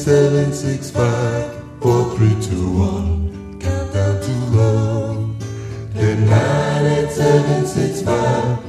765, 4, 3, 2, 1. Countdown to love. 10, 9, 8, 7, 6, 5,